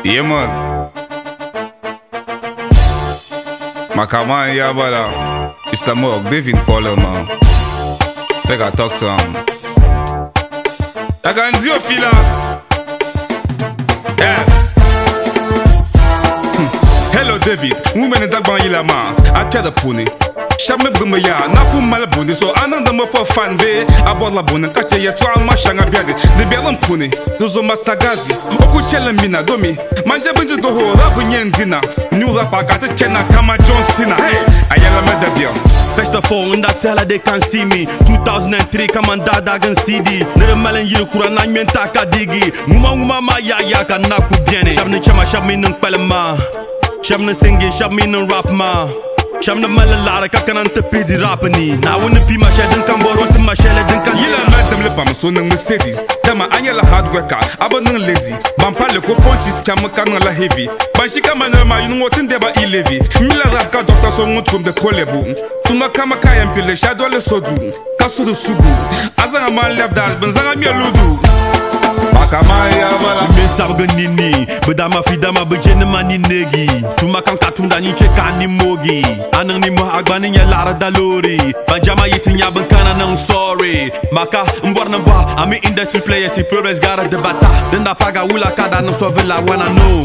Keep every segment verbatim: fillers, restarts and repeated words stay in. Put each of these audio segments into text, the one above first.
Yeah, man. Makaman Yabala. Mister Mog, David Paul, man. I gotta talk to him. I got a fila. Yeah. Hello, David. Woman in the Banila, man. I tell the pony. Shamib Gumaya, Napu Malabuni, so another more for fan day. Abola Buna, Kacha, Yatra, Mashanga Biadi, the Belan Puni, Dozo Mastagazi, Okuchela Mina, Domi, Manjabin to go home, Rapunian dinner, New Rapaka, Kena, Kama John Cena. Hey, I am a Medabion. First of all, when that tell her they can see me. two thousand three, come on, Dagan C D. Nere Malan Yukura, Namen Taka Digi, Muma Mama Yaya, Naku Biene, Shamni Chama Shamin and Palama, Shamna Singi, Shamin and Rapma. Shamna Malara Kakan te pidi rapani. Na wouldn't be my shed and come borrow to my shell and can you let them lip on so no steady. Tama Anyala hard worker, abandon lazy. Bampale ko punches Kamakana heavy. But she come and my you know what in there by Levi. Mila Raka doctor so much from the Kolebu. To Makamaka and Pile Shadow Sodu. Kasu the Subu. As a man left that Benzanga Ludu. Makamaya Vala. Sabaganini, Budama Fidama Bujene Mani Negi, Tumakan Katunda Nicheka ni Mogi, Ananimo Agbani Lara Dalori, Banjama Yitin Yabankana Nang sorry, Maka Mbornaba, I'm an industry player, si Pures Gara de Bata, then the Paga Wula Kada no Sovilla wanna know.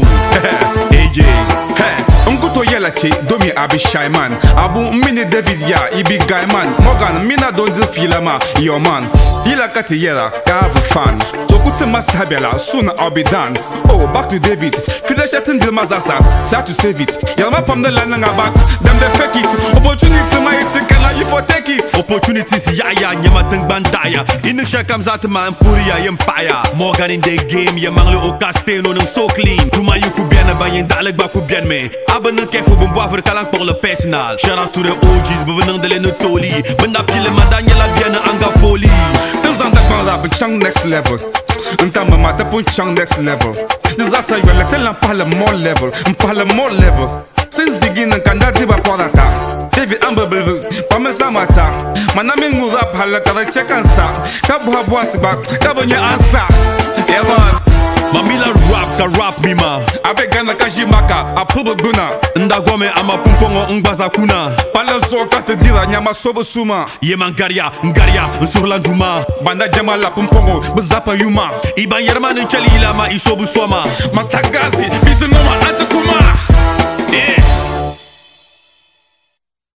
A J, hey, Unkuto Yelachi, Domi Abi Shaiman, Abu Mini David Ya, Ibi Gaiman, Morgan, Mina don't feel a man, your man, Yela Kati Yela, have a fan. So Kutema Sabela, soon I'll be done. Oh, back to David. Could I shut in the Mazasa? Try to save it. Yama from the land back. Them they fake it. Opportunity, my it's can you for take it? Opportunities, Yaya, Yamatang Bandaya. In the Shakam Zatama and Puria Empire. Morgan in the game, Yamanglo Ocasteno and so clean. To my Yukubiana by Dalek Bakubian me. Abana careful Bumba Kalang pour le personal. Shout out to the O Gs, Buvan de Lenotoli. Benapile Madaniela Biana Anga Foli. Those on the ball up Chang next level. Ntama mata punchang next level. Disaster you let tell pala more level, pala more level. Since beginning kandati ba porata. David Amber Pamesa mata. Manami ngura pala kada check ansa. Kabu habwasi ba kabonya ansa. Yeah man. Mamila rap ka rap mima. Abe gana kajimaka apubo guna. Ndagome ama pumpongo ngbaza kuna. Pala soka te dira nyama sobo suma. Yeman garia ngaria nsurlanduma. Banda jamala pumpongo bezapa yuma. Iban yerman chalila ma isobu soma. Mastagazi bizinoma atakuma.